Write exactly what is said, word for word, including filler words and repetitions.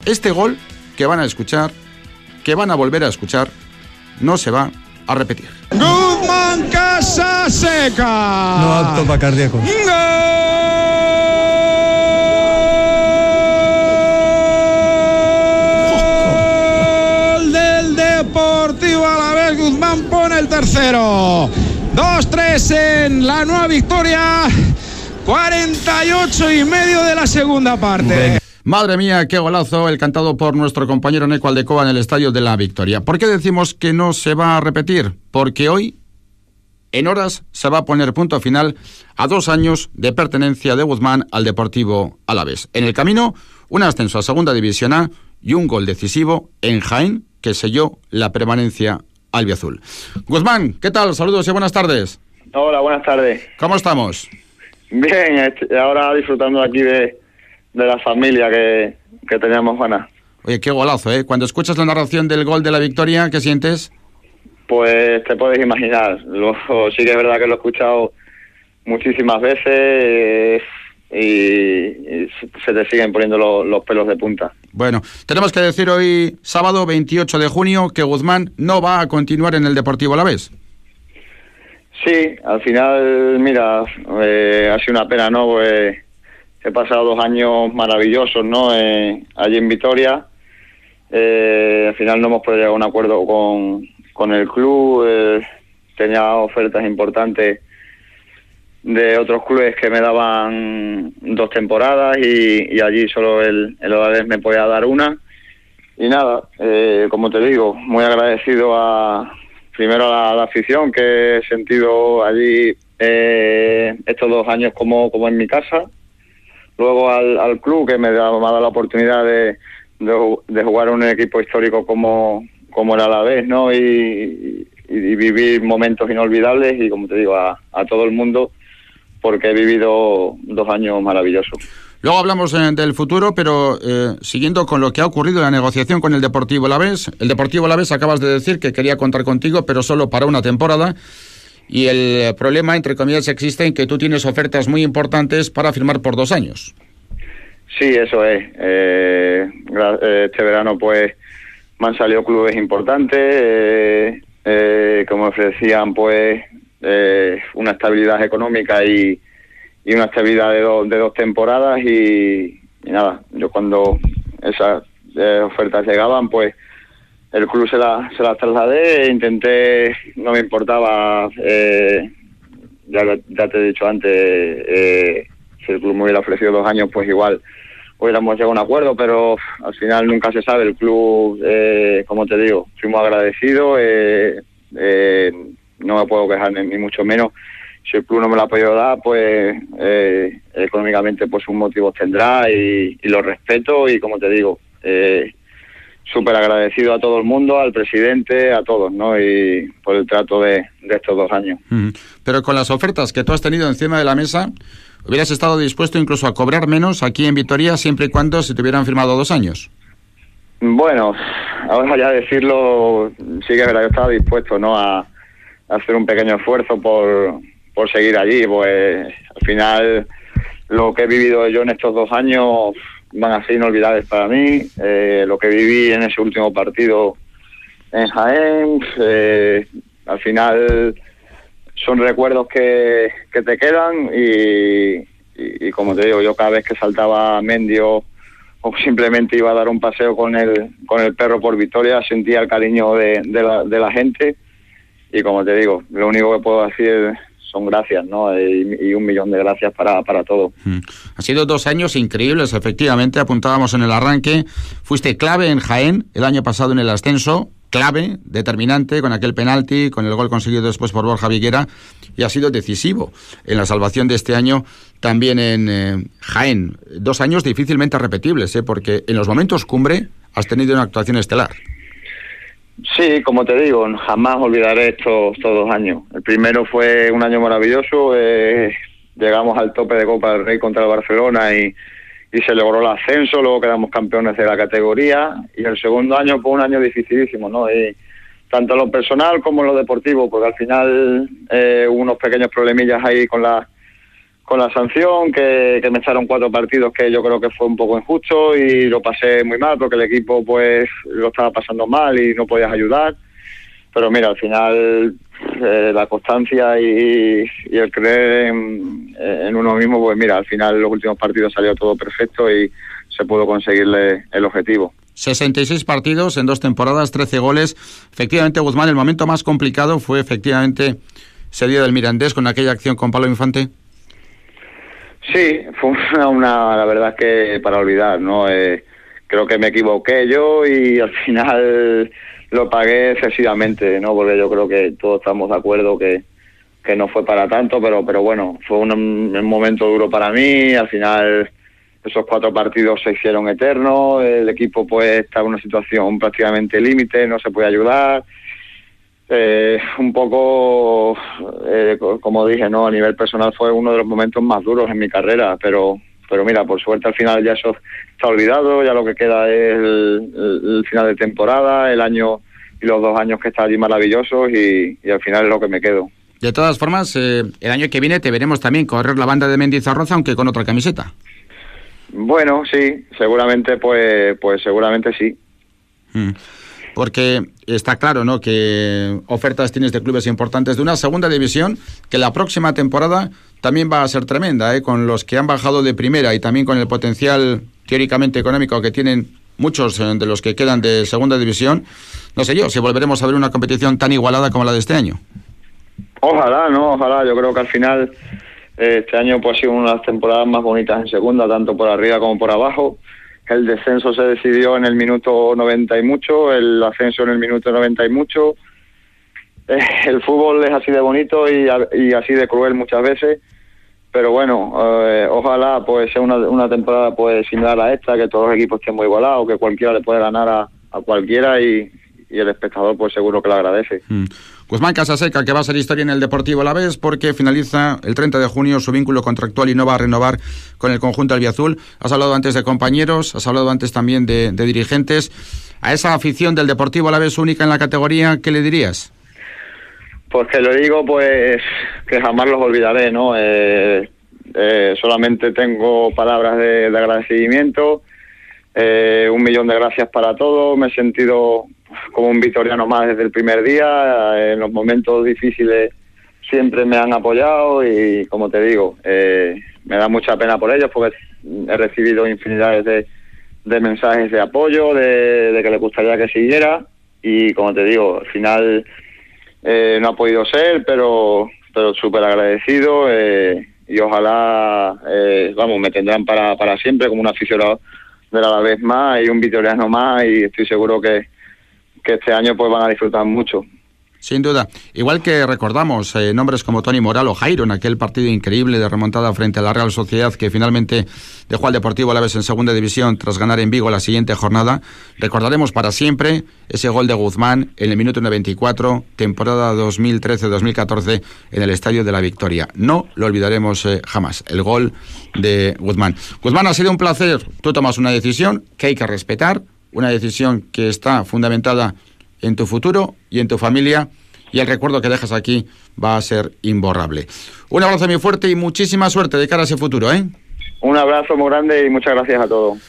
Este gol que van a escuchar, que van a volver a escuchar, no se va a repetir. Guzmán Casaseca. No apto para cardíaco. Gol del Deportivo Alavés. Guzmán pone el tercero. dos tres en la nueva victoria. cuarenta y ocho y medio de la segunda parte. Venga. Madre mía, qué golazo el cantado por nuestro compañero Neco Aldecoa en el Estadio de la Victoria. ¿Por qué decimos que no se va a repetir? Porque hoy, en horas, se va a poner punto final a dos años de pertenencia de Guzmán al Deportivo Alavés. En el camino, un ascenso a Segunda División A y un gol decisivo en Jaén que selló la permanencia albiazul. Guzmán, ¿qué tal? Saludos y buenas tardes. Hola, buenas tardes. ¿Cómo estamos? Bien, ahora disfrutando aquí de... de la familia que, que teníamos ganas. Oye, qué golazo, ¿eh? Cuando escuchas la narración del gol de la victoria, ¿qué sientes? Pues te puedes imaginar. Lo, sí que es verdad que lo he escuchado muchísimas veces eh, y, y se te siguen poniendo lo, los pelos de punta. Bueno, tenemos que decir hoy, sábado veintiocho de junio, que Guzmán no va a continuar en el Deportivo Alavés. Sí, al final, mira, eh, ha sido una pena, ¿no? Pues he pasado dos años maravillosos, ¿no? Eh, allí en Vitoria. Eh, al final no hemos podido llegar a un acuerdo con, con el club. Eh, tenía ofertas importantes de otros clubes que me daban dos temporadas y, y allí solo el, el Alavés me podía dar una. Y nada, eh, como te digo, muy agradecido a primero a la, a la afición que he sentido allí eh, estos dos años como, como en mi casa. Luego al, al club que me, da, me ha dado la oportunidad de, de, de jugar en un equipo histórico como, como el Alavés, ¿no? Y, y, y vivir momentos inolvidables y, como te digo, a, a todo el mundo, porque he vivido dos años maravillosos. Luego hablamos eh, del futuro, pero eh, siguiendo con lo que ha ocurrido en la negociación con el Deportivo Alavés. El Deportivo Alavés, acabas de decir que quería contar contigo, pero solo para una temporada. Y el problema, entre comillas, existe en que tú tienes ofertas muy importantes para firmar por dos años. Sí, eso es. Eh, este verano, pues, me han salido clubes importantes eh, eh, que me ofrecían, pues, eh, una estabilidad económica y, y una estabilidad de, do, de dos temporadas. Y, y nada, yo cuando esas eh, ofertas llegaban, pues, el club se las se la trasladé e intenté, no me importaba, eh, ya, ya te he dicho antes, eh, si el club me hubiera ofrecido dos años, pues igual hubiéramos llegado a un acuerdo, pero al final nunca se sabe. El club, eh, como te digo, fuimos agradecidos, eh, eh, no me puedo quejar ni, ni mucho menos. Si el club no me lo ha podido dar, pues eh, económicamente pues sus motivos tendrá y, y lo respeto y, como te digo, eh, súper agradecido a todo el mundo, al presidente, a todos, ¿no? Y por el trato de, de estos dos años. Mm. Pero con las ofertas que tú has tenido encima de la mesa, ¿hubieras estado dispuesto incluso a cobrar menos aquí en Vitoria siempre y cuando se te hubieran firmado dos años? Bueno, ahora ya decirlo, sí que es verdad, yo estaba dispuesto, ¿no? A, a hacer un pequeño esfuerzo por, por seguir allí, pues al final lo que he vivido yo en estos dos años van a ser inolvidables para mí. Eh, lo que viví en ese último partido en Jaén, eh, al final son recuerdos que, que te quedan y, y, y como te digo, yo cada vez que saltaba Mendio o simplemente iba a dar un paseo con el con el perro por Vitoria, sentía el cariño de, de, la, de la gente y, como te digo, lo único que puedo decir son gracias, ¿no? Y, y un millón de gracias para, para todo. Mm. Ha sido dos años increíbles, efectivamente, apuntábamos en el arranque. Fuiste clave en Jaén el año pasado en el ascenso, clave, determinante, con aquel penalti, con el gol conseguido después por Borja Viguera, y ha sido decisivo en la salvación de este año también en eh, Jaén. Dos años difícilmente repetibles, ¿eh? Porque en los momentos cumbre has tenido una actuación estelar. Sí, como te digo, jamás olvidaré estos, estos dos años. El primero fue un año maravilloso, eh, llegamos al tope de Copa del Rey contra el Barcelona y, y se logró el ascenso, luego quedamos campeones de la categoría, y el segundo año fue un año dificilísimo, ¿no? Y tanto en lo personal como en lo deportivo, porque al final eh, hubo unos pequeños problemillas ahí con la con la sanción, que, que me echaron cuatro partidos, que yo creo que fue un poco injusto y lo pasé muy mal porque el equipo pues lo estaba pasando mal y no podías ayudar. Pero mira, al final eh, la constancia y, y el creer en, en uno mismo, pues mira, al final los últimos partidos salió todo perfecto y se pudo conseguirle el objetivo. sesenta y seis partidos en dos temporadas, trece goles. Efectivamente, Guzmán, el momento más complicado fue efectivamente ese día del Mirandés con aquella acción con Pablo Infante. Sí, fue una, una la verdad que para olvidar, ¿no? Eh, creo que me equivoqué yo y al final lo pagué excesivamente, ¿no? Porque yo creo que todos estamos de acuerdo que, que no fue para tanto, pero pero bueno, fue un, un momento duro para mí. Al final esos cuatro partidos se hicieron eternos, el equipo pues estaba en una situación prácticamente límite, no se puede ayudar. Eh, un poco, eh, como dije, no, a nivel personal fue uno de los momentos más duros en mi carrera, pero pero mira, por suerte al final ya eso está olvidado, ya lo que queda es el, el, el final de temporada, el año y los dos años que está allí maravillosos y, y al final es lo que me quedo. De todas formas, eh, el año que viene te veremos también correr la banda de Mendizorroza, aunque con otra camiseta. Bueno, sí, seguramente, pues, pues seguramente sí. Mm. Porque está claro, ¿no?, que ofertas tienes de clubes importantes de una segunda división que la próxima temporada también va a ser tremenda, ¿eh?, con los que han bajado de primera y también con el potencial teóricamente económico que tienen muchos de los que quedan de segunda división. No sé yo si volveremos a ver una competición tan igualada como la de este año. Ojalá, no, ojalá. Yo creo que al final eh, este año pues ha sido una de las temporadas más bonitas en segunda, tanto por arriba como por abajo. El descenso se decidió en el minuto noventa y mucho, el ascenso en el minuto noventa y mucho. Eh, el fútbol es así de bonito y, y así de cruel muchas veces, pero bueno, eh, ojalá pues sea una, una temporada pues similar a esta, que todos los equipos estén muy igualados, que cualquiera le puede ganar a, a cualquiera y, y el espectador pues seguro que lo agradece. Mm. Guzmán Casaseca, que va a ser historia en el Deportivo Alavés porque finaliza el treinta de junio su vínculo contractual y no va a renovar con el conjunto albiazul. Has hablado antes de compañeros, has hablado antes también de, de dirigentes. A esa afición del Deportivo Alavés única en la categoría, ¿qué le dirías? Pues que lo digo, pues que jamás los olvidaré, ¿no? Eh, eh, solamente tengo palabras de, de agradecimiento, eh, un millón de gracias para todos. Me he sentido como un vitoriano más desde el primer día. En los momentos difíciles siempre me han apoyado y, como te digo, eh, me da mucha pena por ellos porque he recibido infinidades de, de mensajes de apoyo, de, de que les gustaría que siguiera y, como te digo, al final eh, no ha podido ser, pero pero súper agradecido eh, y ojalá, eh, vamos, me tendrán para, para siempre como un aficionado del Alavés más y un vitoriano más y estoy seguro que que este año pues van a disfrutar mucho. Sin duda. Igual que recordamos eh, nombres como Tony Moral o Jairo en aquel partido increíble de remontada frente a la Real Sociedad que finalmente dejó al Deportivo Alavés en segunda división tras ganar en Vigo la siguiente jornada. Recordaremos para siempre ese gol de Guzmán en el minuto noventa y cuatro, temporada dos mil trece dos mil catorce en el Estadio de la Victoria. No lo olvidaremos eh, jamás, el gol de Guzmán. Guzmán, ha sido un placer. Tú tomas una decisión que hay que respetar, una decisión que está fundamentada en tu futuro y en tu familia, y el recuerdo que dejas aquí va a ser imborrable. Un abrazo muy fuerte y muchísima suerte de cara a ese futuro, ¿eh? Un abrazo muy grande y muchas gracias a todos.